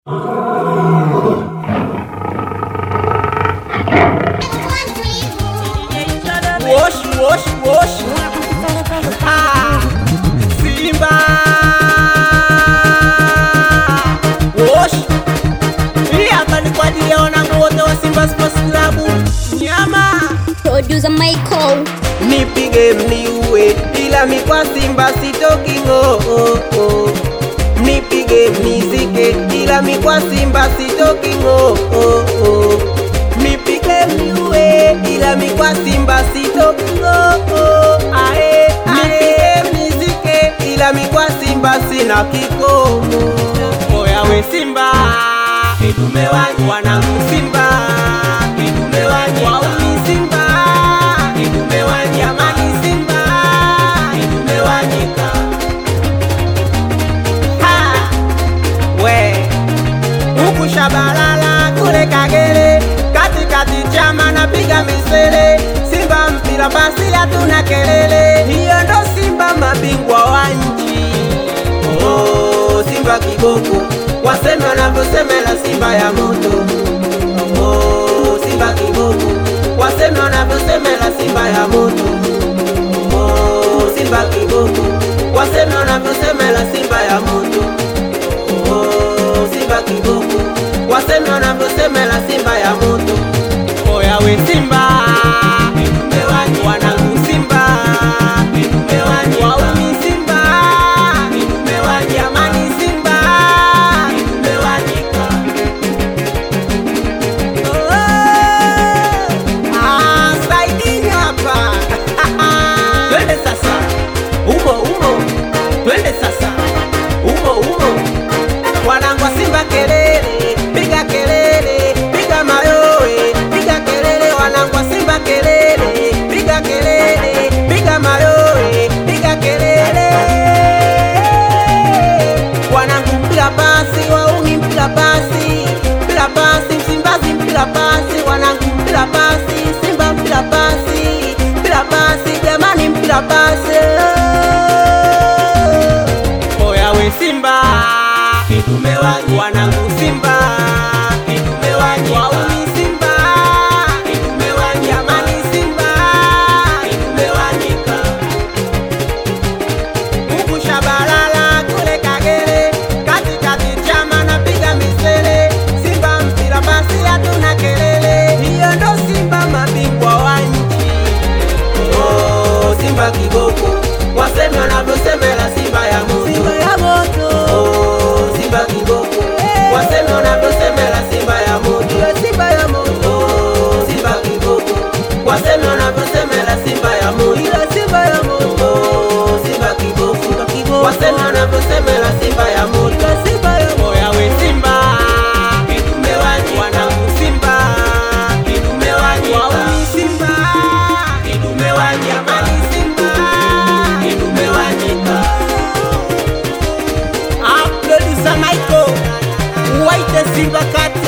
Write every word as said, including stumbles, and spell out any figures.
Wosh, wosh, wosh. Ah, Simba. Wosh. Hii hapa ni kwa ajili ya wanangu wote wa Simba Sports Club. Nyama. Producer Michael. Nipige mniue ila mi kwa Simba sitoki ngo oh, oh. Nipige mnizike ila mi kwa Simba sitoki ngo oh, oh. Nipige mniue ila mi kwa Simba sitoki ngo oh, ae, ae. Nipige mnizike ila mi kwa Simba sina kikomo. Oya we Simba, kidume wangu wanangu Simba, kidume wangu wauni Simba, kidume wangu jamani Simba, kidume wanyika. Ha! We! Huku Shabalala kule Kagere, katikati chama napiga misele, Simba mpira basi hatuna kelele, hiyo ndo Simba mabingwa wa nchi. Oh, Simba kiboko, waseme wanavyosemela Simba ya moto. Oh, Simba kiboko, waseme wanavyosemela Simba ya moto. Oh, Simba kiboko, waseme wanavyosemela Simba ya moto. Oh, Simba kiboko, waseme wanavyosemela Simba ya moto. Oya we Simba, kidume wangu wanangu Simba, kidume wangu wauni Simba, kidume wangu jamani Simba, kidume wanyika. Ah, Saidini hapa. Twende sasa, umo umo, twende sasa, umo umo. Wanangu wa Simba kelele, piga kelele, piga mayowe, piga kelele. Wanangu wa Simba kelele, piga kelele, piga mayowe, piga kelele. Wanangu mpira pasi, wauni mpira pasi, mpira pasi, Msimbazi mpira pasi, wanangu mpira pasi, Simba mpira pasi, mpira pasi, jamani mpira pasi. Oya we Simba, kidume wangu wanangu Simba, kidume wangu wauni Simba, kidume wangu jamani Simba, kidume wanyika. Huku Shabalala kule Kagere, katikati chama napiga misele, Simba mpira basi hatuna kelele, hiyo ndo Simba mabingwa wa nchi. Oh, Simba kiboko, waseme wanavyosemela Simba ya moto. Simba ya moto. Oh, Simba kiboko, waseme wanavyosemela Simba ya moto. Simba ya moto. Oh, Simba kiboko, waseme wanavyosemela Simba ya moto. Simba ya moto. Oh, Simba kiboko, waseme wanavyosemela Simba ya moto. Simba ya moto. Oya we Simba, kidume wangu wanangu Simba, kidume wangu wauni Simba, kidume wangu jamani Simba, kidume wanyika. Ah, producer Michael, waite Simba kati